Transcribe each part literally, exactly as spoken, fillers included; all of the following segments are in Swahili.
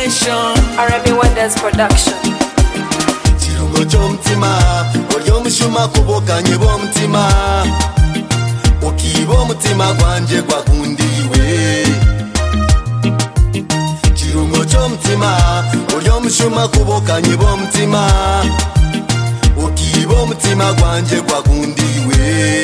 nation. R and B Wonders Production. Chirungo chomtima olyo mushuma kubokanye bomtima ukibo mutima gwanje gwakundiwe. Chirungo chomtima olyo mushuma kubokanye bomtima ukibo mutima gwanje gwakundiwe.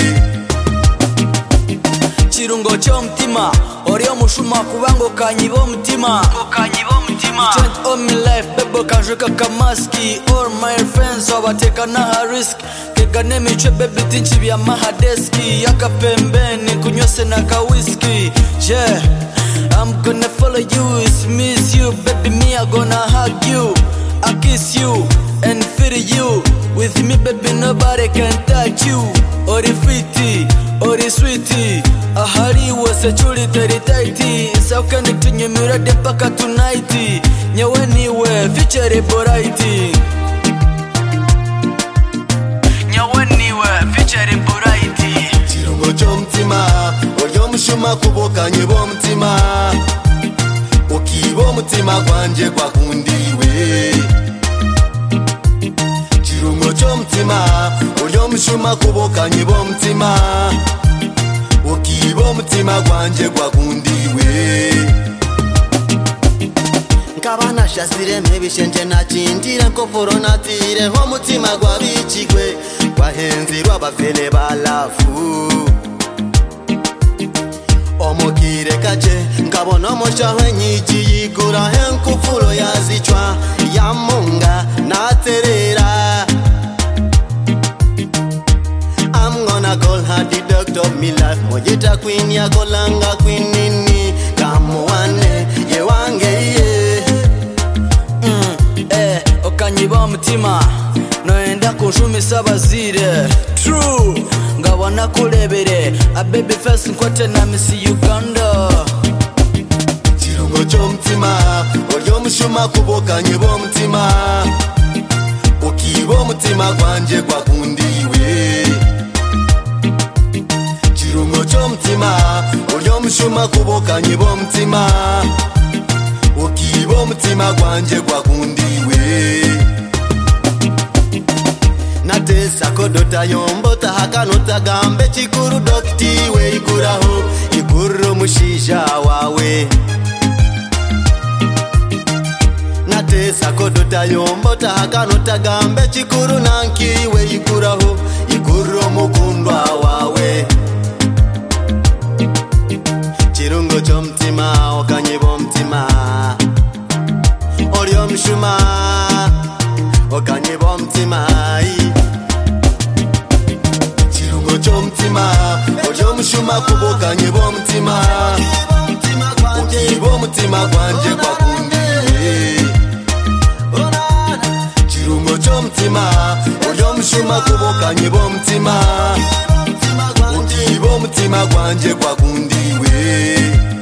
Chirungo chomtima olyo mushuma kubango kanyibo mutima kanyibo mutima change on me life bebo kanjuka kamaski. All my friends abateka na risk kegane michwe baby tinchi bya mahadeski yaka pembeni kunywese na ka whisky. Yeah, I'm gonna follow you, it's miss you baby, me I gonna hug you, I kiss you and feel you. With me baby nobody can touch you. Ori fiti, ori sweetie, ahari wase chuli teri tighty. Sauka nitunyemira de paka tonight. Nyewe niwe feature boraiti. Nyewe niwe feature boraiti. Chirungo chomtima olyo mushuma kubokanye bomtima ukibo mutima gwanje gwakundiwe. Chirungo chomtima olyo mushuma kubokanye bomtima ukibo mutima gwanje gwakundiwe. Nkabana shazire mebishente na chindire nkoforo natire ho mutima gwabichigwe gwahenzirwa abafene balafu. Omukire kaje nkabona omushaho enyigi yigura henkufuro yazicwa yamunga naterera. I'm gonna call her the doctor of me life. Mojita queen ya kolanga queen nini kamuwane ye wange ye. Mm, eh, okanyiba mutima noenda kunshumisa bazire. True ngabona kulebere a baby face nkwate na misi Uganda. Chirungo chomtima olyo mushuma kubokanye bomtima ukibo mutima gwanje gwakundiwe. Chirungo chomtima olyo mushuma kubokanye bomtima ukibo mutima gwanje gwakundiwe. Natesa kodota yombota hakanota gambe chikuru dokti we ikuraho ikuru mushija wawe. Natesa kodota yombota hakanota gambe chikuru nanki we ikuraho ikuru mukundwa wawe. Chirungo chomtima okanyibo mtima olyo mushuma okanyibo mtima. Chirungo chomtima olyo mushuma kubokanye bomtima ukibo mutima gwanje gwakundiwe. Chirungo chomtima olyo mushuma kubokanye bomtima ukibo mutima gwanje gwakundiwe.